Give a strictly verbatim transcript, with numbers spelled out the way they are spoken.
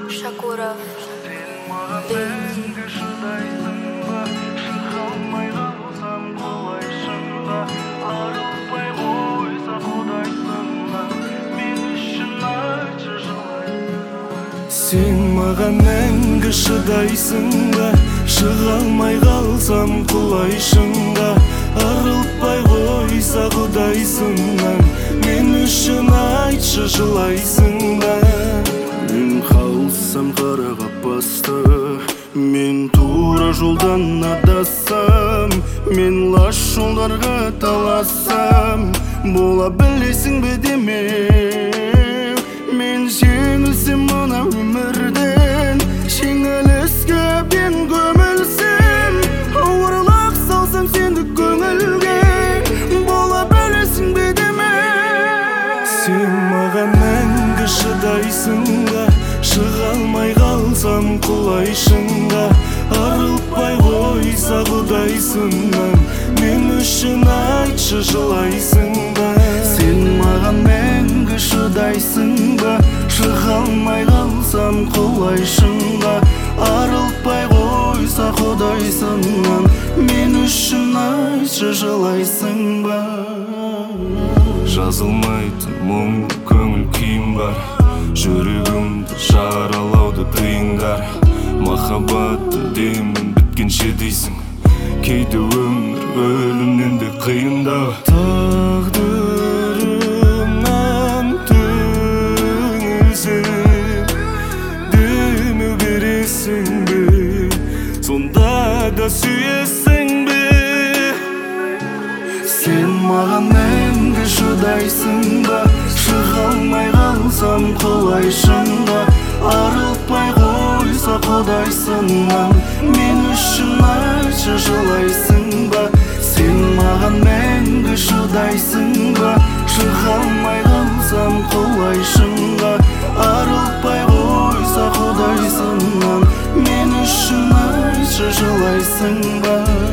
Шакуров. Сен маған мәңгі шыдайсың ба, шыға алмай қалсам құлайшың ба, арылтпай қойса құдайсыңнан, мен үшін айтшы жылайсың ба. Мен қалсам қара қапасты, мен тура жолдан адассам, мен лас жолдарға талассам, бола білесің бе демеу, мен жеңілсем мына өмірден, жеңіліске мен көмілсем, ауырлық салсам сенді көңілге, бола білесің бе демеу. Сен маған мәңгі шыдайсың ба, шыға алмай қалсам құлайшың ба, арылтпай қойса құдайсыңнан, мен үшін айтшы жылайсың ба. Сен маған мәңгі шыдайсың ба, шыға алмай қалсам құлайшың ба, арылтпай қойса құдайсыңнан, мен үшін айтшы жылайсың ба. Жазылмайтын мұң көңіл күйім бар, жүрегімді жаралауды тыйыңдар. Махаббатты демін біткенше дейсің, кейде өмір өлімнен де қиындау. Тағдырымнан түңілсем, демеу бересің бе, сонда да сүйесің бе. Сен маған мәңгі шыдайсың ба, шыға алмай қалсам құлайшың ба, арылтпай қойса құдайсыңнан, мен үшін айтшы жылайсың ба. Сен маған мәңгі шыдайсың ба, шыға алмай қалсам құлайшың ба, арылтпай қойса құдайсыңнан, мен үшін айтшы жылайсың ба.